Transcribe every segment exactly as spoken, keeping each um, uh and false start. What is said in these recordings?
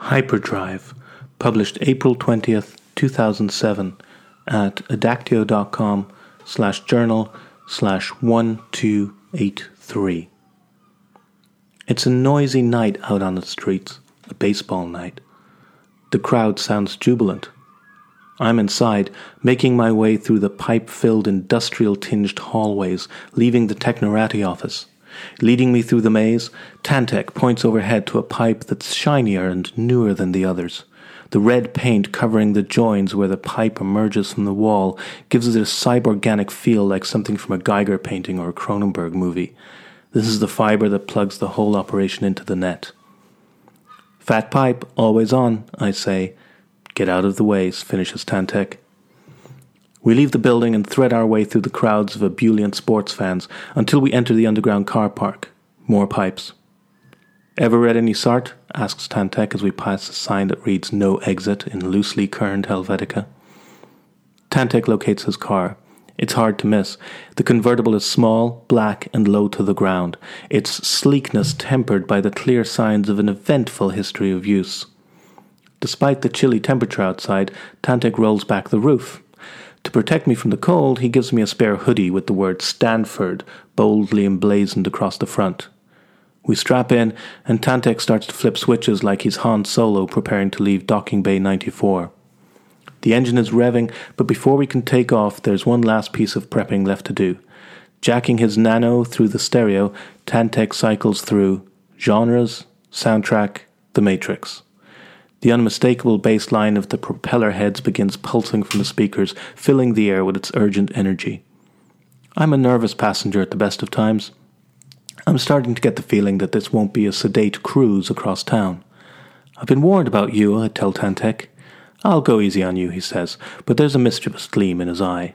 Hyperdrive, published April twentieth, two thousand seven at adactio.com slash journal slash one two eight three. It's a noisy night out on the streets, a baseball night. The crowd sounds jubilant. I'm inside, making my way through the pipe-filled industrial-tinged hallways, leaving the Technorati office. Leading me through the maze, Tantec points overhead to a pipe that's shinier and newer than the others. The red paint covering the joins where the pipe emerges from the wall gives it a cyborganic feel like something from a Geiger painting or a Cronenberg movie. This is the fibre that plugs the whole operation into the net. Fat pipe, always on, I say. Get out of the way, finishes Tantec. We leave the building and thread our way through the crowds of ebullient sports fans until we enter the underground car park. More pipes. Ever read any Sartre? Asks Tantec as we pass a sign that reads "No exit" in loosely kerned Helvetica. Tantec locates his car. It's hard to miss. The convertible is small, black, and low to the ground, its sleekness tempered by the clear signs of an eventful history of use. Despite the chilly temperature outside, Tantec rolls back the roof. To protect me from the cold, he gives me a spare hoodie with the word Stanford boldly emblazoned across the front. We strap in, and Tantec starts to flip switches like he's Han Solo preparing to leave Docking Bay ninety-four. The engine is revving, but before we can take off, there's one last piece of prepping left to do. Jacking his Nano through the stereo, Tantec cycles through genres, soundtrack, The Matrix. The unmistakable bass line of the propeller heads begins pulsing from the speakers, filling the air with its urgent energy. I'm a nervous passenger at the best of times. I'm starting to get the feeling that this won't be a sedate cruise across town. I've been warned about you, I tell Tantec. I'll go easy on you, he says, but there's a mischievous gleam in his eye.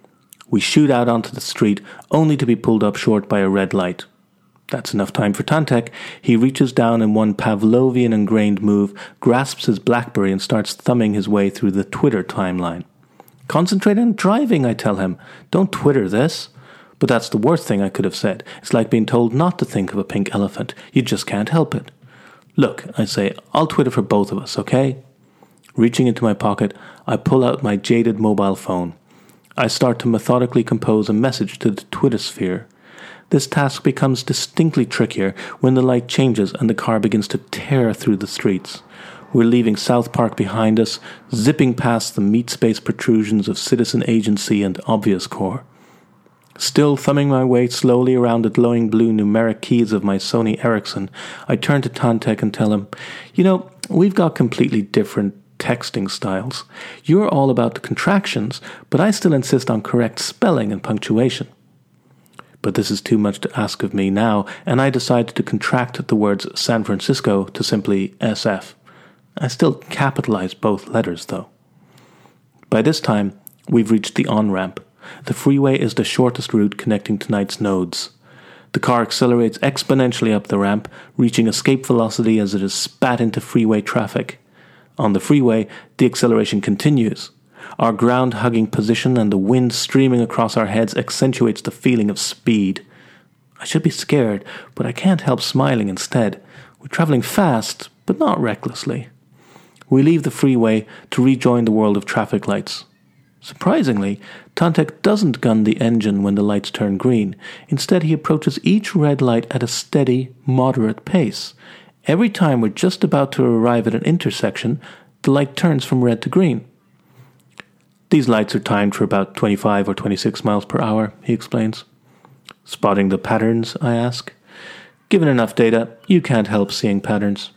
We shoot out onto the street, only to be pulled up short by a red light. That's enough time for Tantec. He reaches down in one Pavlovian ingrained move, grasps his BlackBerry and starts thumbing his way through the Twitter timeline. Concentrate on driving, I tell him. Don't Twitter this. But that's the worst thing I could have said. It's like being told not to think of a pink elephant. You just can't help it. Look, I say, I'll Twitter for both of us, okay? Reaching into my pocket, I pull out my jaded mobile phone. I start to methodically compose a message to the Twitter sphere. This task becomes distinctly trickier when the light changes and the car begins to tear through the streets. We're leaving South Park behind us, zipping past the meat space protrusions of Citizen Agency and Obvious Corps. Still thumbing my way slowly around the glowing blue numeric keys of my Sony Ericsson, I turn to Tantec and tell him, you know, we've got completely different texting styles. You're all about the contractions, but I still insist on correct spelling and punctuation. But this is too much to ask of me now, and I decided to contract the words San Francisco to simply S F. I still capitalize both letters, though. By this time, we've reached the on-ramp. The freeway is the shortest route connecting tonight's nodes. The car accelerates exponentially up the ramp, reaching escape velocity as it is spat into freeway traffic. On the freeway, the acceleration continues. Our ground-hugging position and the wind streaming across our heads accentuates the feeling of speed. I should be scared, but I can't help smiling instead. We're traveling fast, but not recklessly. We leave the freeway to rejoin the world of traffic lights. Surprisingly, Tantec doesn't gun the engine when the lights turn green. Instead, he approaches each red light at a steady, moderate pace. Every time we're just about to arrive at an intersection, the light turns from red to green. These lights are timed for about twenty-five or twenty-six miles per hour, he explains. Spotting the patterns, I ask. Given enough data, you can't help seeing patterns.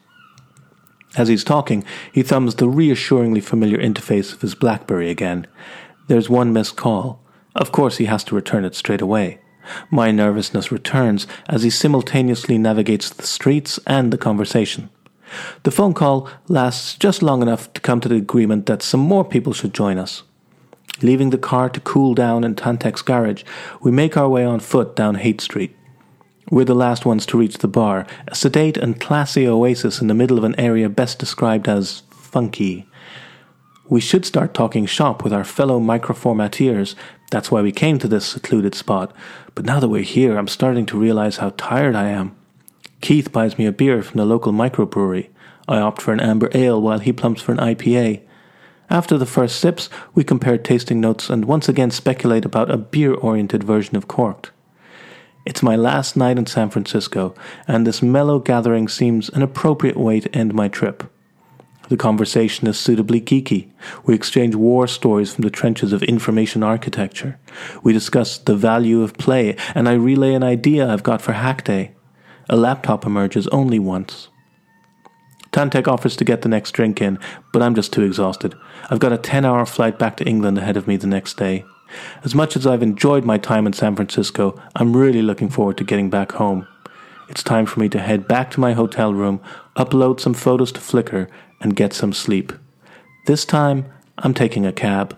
As he's talking, he thumbs the reassuringly familiar interface of his BlackBerry again. There's one missed call. Of course he has to return it straight away. My nervousness returns as he simultaneously navigates the streets and the conversation. The phone call lasts just long enough to come to the agreement that some more people should join us. Leaving the car to cool down in Tantec's garage, we make our way on foot down Haight Street. We're the last ones to reach the bar, a sedate and classy oasis in the middle of an area best described as funky. We should start talking shop with our fellow microformateers. That's why we came to this secluded spot. But now that we're here, I'm starting to realize how tired I am. Keith buys me a beer from the local microbrewery. I opt for an amber ale while he plumps for an I P A. After the first sips, we compare tasting notes and once again speculate about a beer-oriented version of Corked. It's my last night in San Francisco, and this mellow gathering seems an appropriate way to end my trip. The conversation is suitably geeky. We exchange war stories from the trenches of information architecture. We discuss the value of play, and I relay an idea I've got for Hack Day. A laptop emerges only once. Tantec offers to get the next drink in, but I'm just too exhausted. I've got a ten-hour flight back to England ahead of me the next day. As much as I've enjoyed my time in San Francisco, I'm really looking forward to getting back home. It's time for me to head back to my hotel room, upload some photos to Flickr, and get some sleep. This time, I'm taking a cab.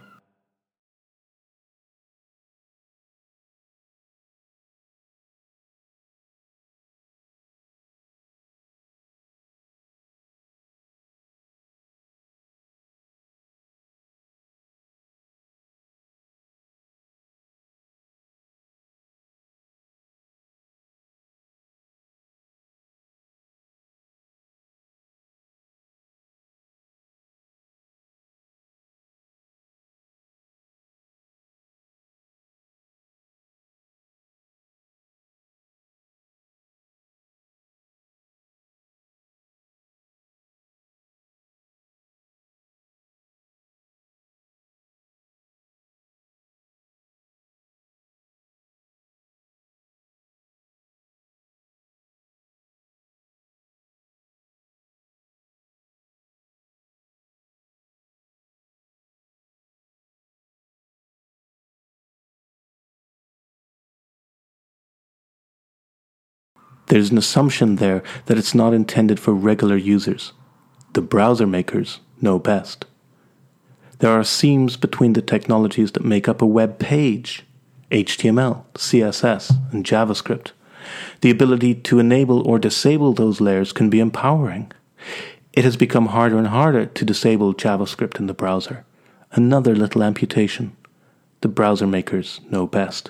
There's an assumption there that it's not intended for regular users. The browser makers know best. There are seams between the technologies that make up a web page: H T M L, C S S, and JavaScript. The ability to enable or disable those layers can be empowering. It has become harder and harder to disable JavaScript in the browser. Another little amputation. The browser makers know best.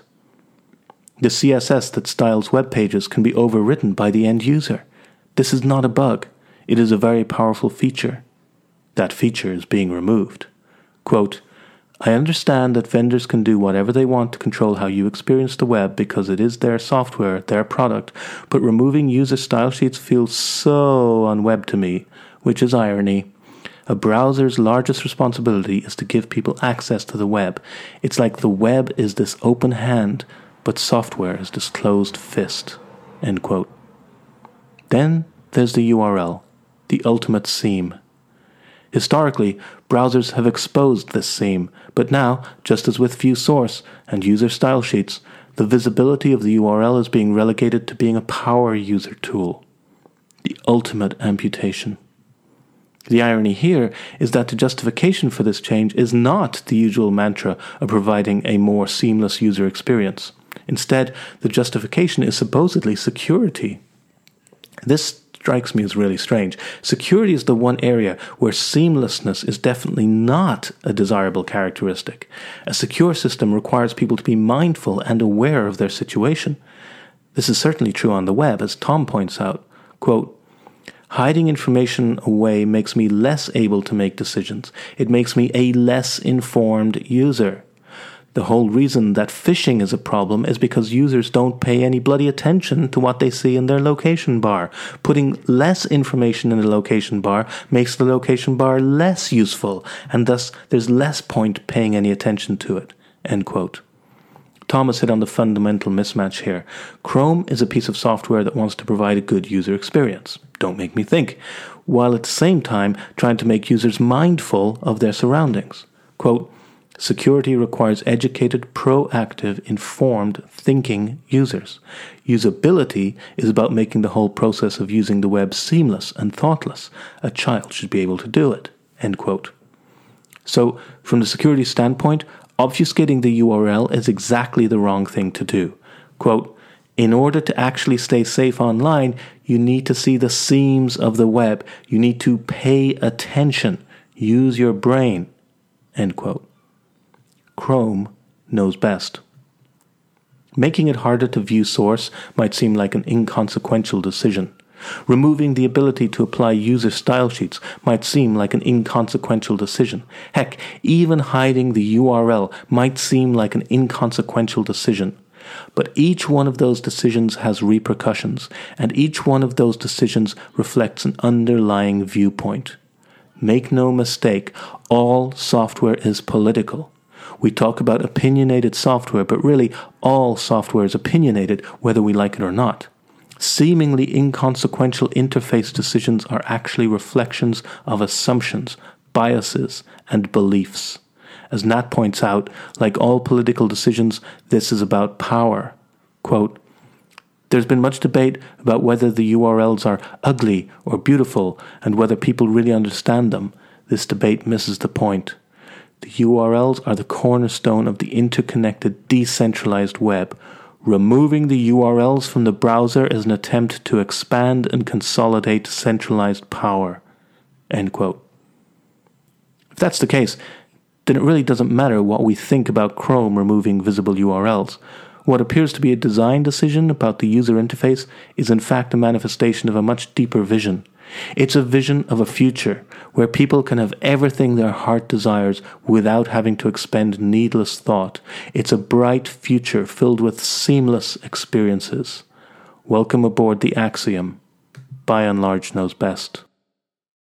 The C S S that styles web pages can be overwritten by the end user. This is not a bug. It is a very powerful feature. That feature is being removed. Quote, I understand that vendors can do whatever they want to control how you experience the web because it is their software, their product, but removing user style sheets feels so unweb to me, which is irony. A browser's largest responsibility is to give people access to the web. It's like the web is this open hand, but software is this closed fist. End quote. Then there's the U R L, the ultimate seam. Historically, browsers have exposed this seam, but now, just as with view source and user style sheets, the visibility of the U R L is being relegated to being a power user tool. The ultimate amputation. The irony here is that the justification for this change is not the usual mantra of providing a more seamless user experience. Instead, the justification is supposedly security. This strikes me as really strange. Security is the one area where seamlessness is definitely not a desirable characteristic. A secure system requires people to be mindful and aware of their situation. This is certainly true on the web, as Tom points out. Quote, hiding information away makes me less able to make decisions. It makes me a less informed user. The whole reason that phishing is a problem is because users don't pay any bloody attention to what they see in their location bar. Putting less information in the location bar makes the location bar less useful, and thus there's less point paying any attention to it. End quote. Thomas hit on the fundamental mismatch here. Chrome is a piece of software that wants to provide a good user experience. Don't make me think. While at the same time trying to make users mindful of their surroundings. Quote, security requires educated, proactive, informed, thinking users. Usability is about making the whole process of using the web seamless and thoughtless. A child should be able to do it. End quote. So, from the security standpoint, obfuscating the U R L is exactly the wrong thing to do. Quote, in order to actually stay safe online, you need to see the seams of the web. You need to pay attention. Use your brain. End quote. Chrome knows best. Making it harder to view source might seem like an inconsequential decision. Removing the ability to apply user style sheets might seem like an inconsequential decision. Heck, even hiding the U R L might seem like an inconsequential decision. But each one of those decisions has repercussions, and each one of those decisions reflects an underlying viewpoint. Make no mistake, all software is political. We talk about opinionated software, but really all software is opinionated whether we like it or not. Seemingly inconsequential interface decisions are actually reflections of assumptions, biases, and beliefs. As Nat points out, like all political decisions, this is about power. Quote, "There's been much debate about whether the U R Ls are ugly or beautiful and whether people really understand them. This debate misses the point. The U R Ls are the cornerstone of the interconnected, decentralized web. Removing the U R Ls from the browser is an attempt to expand and consolidate centralized power." End quote. If that's the case, then it really doesn't matter what we think about Chrome removing visible U R Ls. What appears to be a design decision about the user interface is in fact a manifestation of a much deeper vision. It's a vision of a future where people can have everything their heart desires without having to expend needless thought. It's a bright future filled with seamless experiences. Welcome aboard the Axiom. By and large knows best.